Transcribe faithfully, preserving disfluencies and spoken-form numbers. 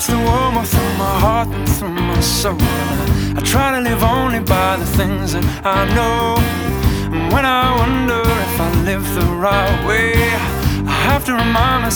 touch the world more through my heart than through my soul. And I, I try to live only by the things that I know. And when I wonder if I live the right way, I have to remind myself